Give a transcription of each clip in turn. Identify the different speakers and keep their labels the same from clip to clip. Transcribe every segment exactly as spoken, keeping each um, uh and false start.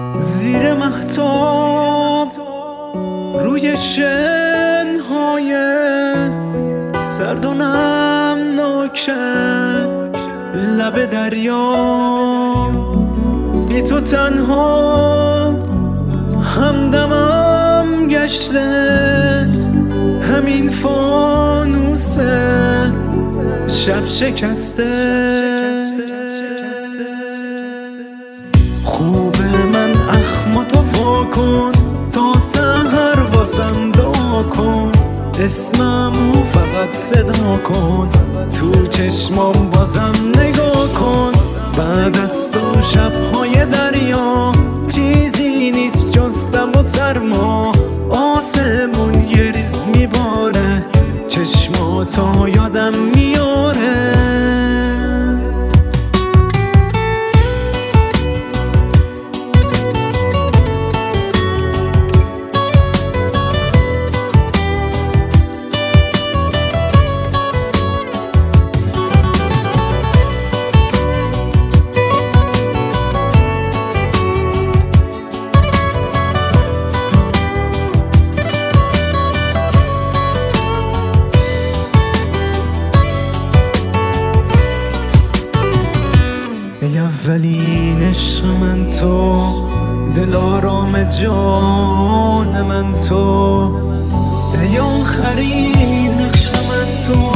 Speaker 1: زیر مهتاب روی شنهای سرد و نمناک لب دریا، بی تو تنها همدمم گشته همین فانوس شب شکسته. خوبه من اخماتو وا کن تا سحر واسم دعا کن، اسممو فقط صدا کن، تو چشمام بازم نگاه کن. بعد از تو شبهای دریا چیزی نیست جز دم و سرما، آسمون یه ریز میباره، چشماتو یادم میاره. ای اولین عشق من تو، دل آرام جان من تو، ای آخرین نقش من تو.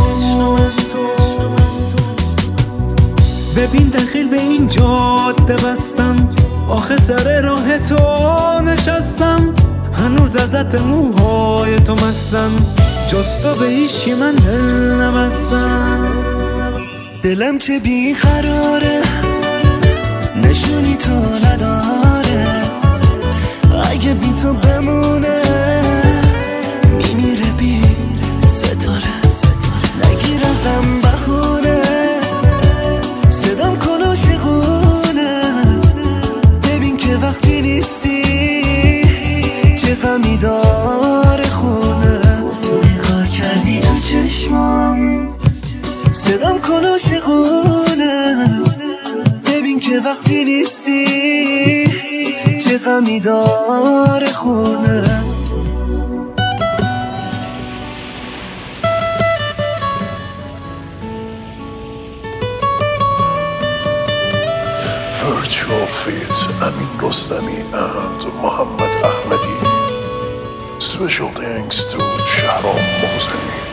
Speaker 1: ببین دخیل به این جاده بستم، آخه سر راه تو نشستم، هنوز ازت موهای تو مستم، جز تو به هیچی من دل نبستم. دلم چه بیقراره، نشونی تو نداره، اگه بی تو بمونه میمیره بی ستاره. نگیر ازم بخونه، صدام کن عاشقونه، ببین که وقتی نیستی چه غمی داره خونه. نگاه کردی تو چشمام، صدام کن عاشقونه، ببین که وقتی نیستی چه غمی داره خونه.
Speaker 2: Virtual Fit Amin Rostami and Muhammad Ahmadi. Special thanks to Shahram Mohseni.